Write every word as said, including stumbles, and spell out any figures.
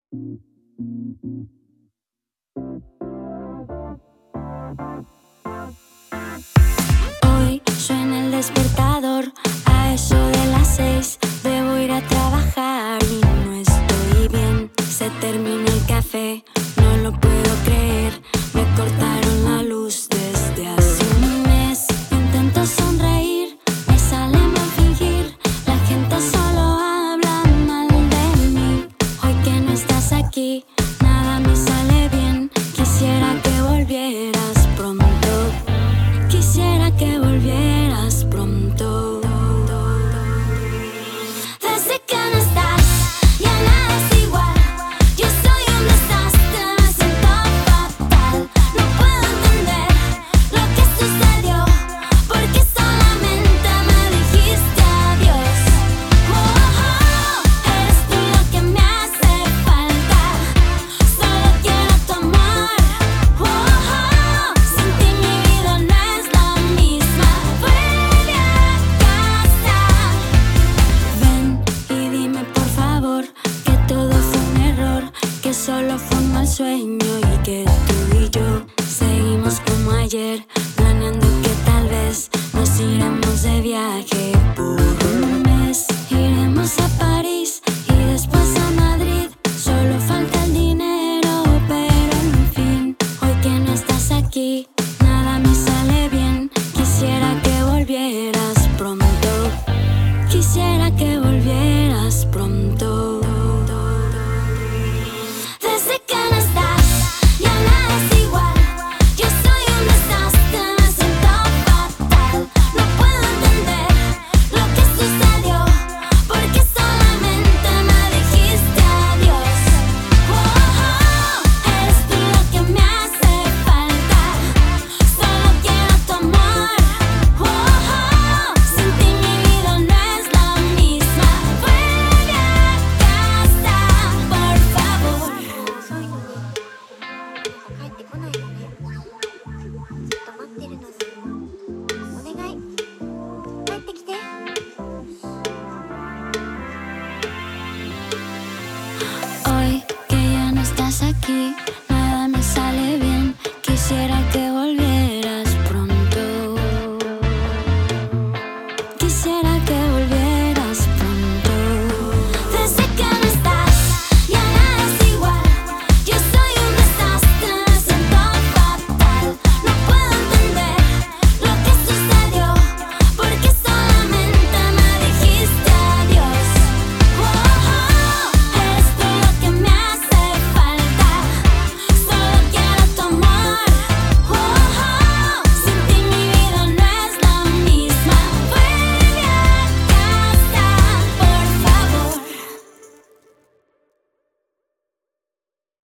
Hoy suena el despertador, a eso de las seis debo ir a trabajar y no estoy bien. Se termina el café, no lo puedo creer, me cortaron la luz desde hace un mes. Intento sonreír, me sale mal fingir, la gente solo habla mal de mí. Hoy que no estás aquí, nada me sale bien, quisiera que volvieras pronto. Quisiera que volvieras pronto. Desde que no estás, ya nada es igual. Yo soy un desastre, me siento fatal. No puedo entender lo que sucedió, porque solamente me dijiste adiós. Oh, oh, eres tú lo que me hace falta. Solo quiero tu amor. Oh, oh, sin ti mi vida no es la misma. Vuelve a casa. Ven y dime por favor que todo fue un error, que solo fue un mal sueño y que tú y yo seguimos como ayer, planeando que tal vez nos iremos de viaje por